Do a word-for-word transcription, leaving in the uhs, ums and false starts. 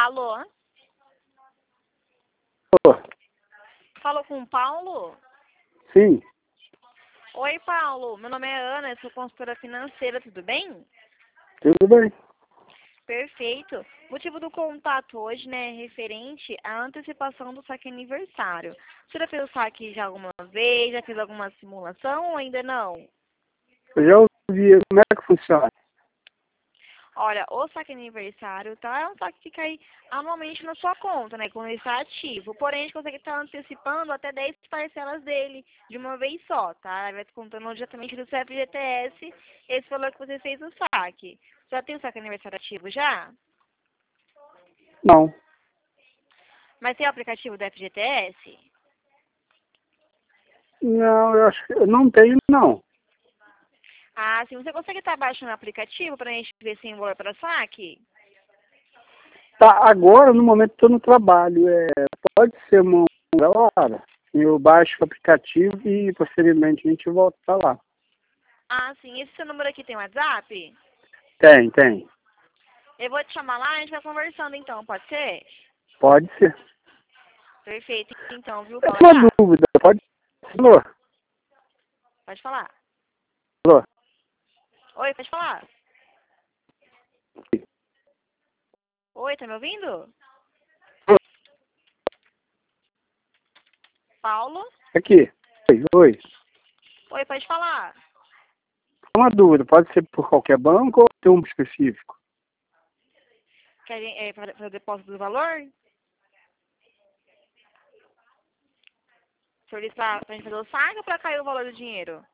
Alô? Ô, Falou com o Paulo? sim, Oi, Paulo. Meu nome é Ana, eu sou consultora financeira, tudo bem? tudo bem. Perfeito. Motivo do contato hoje, né, é referente à antecipação do saque aniversário. Você já fez o saque já alguma vez? Já fez alguma simulação ou ainda não? Eu já ouvi como é que funciona. Olha, o saque aniversário, tá? É um saque que cai anualmente na sua conta, né? Quando ele está ativo. Porém, a gente consegue estar antecipando até dez parcelas dele de uma vez só, tá? Vai descontando diretamente do seu F G T S esse valor que você fez o saque. Já tem o saque aniversário ativo já? Não, Mas tem o aplicativo do F G T S? não, eu acho que eu não tenho, não. Ah, sim. Você consegue estar baixando o aplicativo pra gente ver se tem valor para saque? Tá, agora, no momento, estou no trabalho. É, pode ser uma hora. Eu baixo o aplicativo e, posteriormente, a gente volta para lá. Ah, sim. Esse seu número aqui tem WhatsApp? Tem, tem. Eu vou te chamar lá, a gente vai conversando então, pode ser? Pode ser. Perfeito, então, viu, Eu Paulo? tenho uma Tá? dúvida. Pode ser? Alô? Pode falar. Alô? Oi, pode falar. Oi, tá me ouvindo? Paulo? Aqui. Oi, oi. Oi, pode falar. Uma dúvida. Pode ser por qualquer banco ou tem um específico? Quer é, fazer o depósito do valor? O senhor está pra gente fazer o saque ou pra cair o valor do dinheiro?